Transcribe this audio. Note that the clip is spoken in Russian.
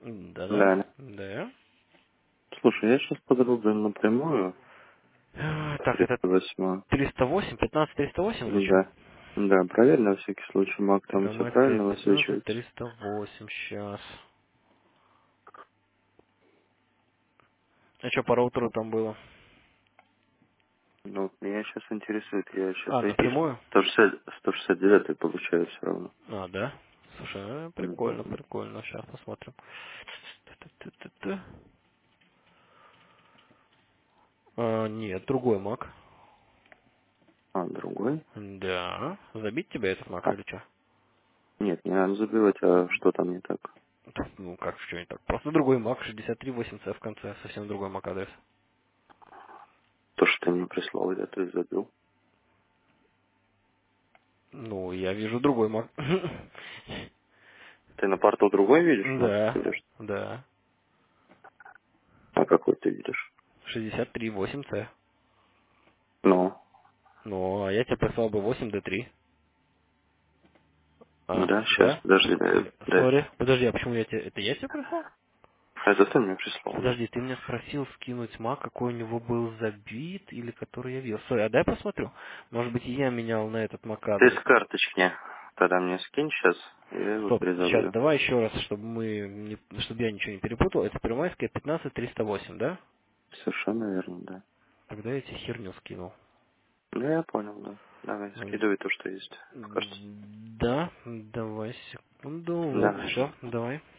Да-да. Да. Да. Слушай, я сейчас подругаю напрямую Так, это 308. 308, 15308 или что? Да. Да, проверь на всякий случай, Мак там все Граммация правильно 15 высвечивается. 308 сейчас. А что по роутеру там было? Ну, вот меня сейчас интересует, я сейчас А, IP напрямую? 169 получаю все равно. А, да? Слушай, прикольно, Мгм. прикольно. Сейчас посмотрим. Ту-ту-ту-ту-ту. Нет, другой маг. А, другой? Да. Забить тебя этот маг А, или что? нет, не надо забивать, а что там не так? Ну, как что-нибудь так. Просто другой маг, 638C в конце. Совсем другой маг адрес. То, что ты мне прислал, я ты забил. Ну, я вижу другой маг. Ты на портал другой видишь, Мак? Да, Или что? да. А какой ты видишь? 638C. Ну, Ну, а я тебе прислал бы 8D3. А, да, сейчас, да? подожди, да, да. Сори. Подожди, а почему я тебе... Это я тебе прислал? Это ты мне прислал, да? Подожди, ты меня спросил скинуть маг, какой у него был забит, или который я видел. Сори, а дай посмотрю. Может быть, я менял на этот мак Ты адрес. с карточки тогда мне скинь сейчас, и я его Стоп, сейчас, перезабью. давай еще раз, чтобы чтобы я ничего не перепутал. Это Первомайская 15308, да? Совершенно верно, да. Тогда я тебе херню скинул. Ну, я понял, да. Давай, скидывай то, что есть в карте. Да, давай секунду. Вот, Давай. все, давай.